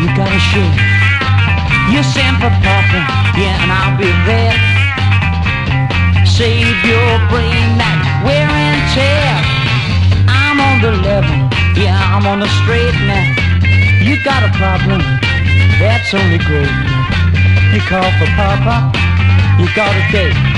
you gotta share. You send for Papa, yeah, and I'll be there. Save your brain that wear and tear. I'm on the level, yeah, I'm on the straight now. You got a problem, that's only great. You call for Papa, you got a date.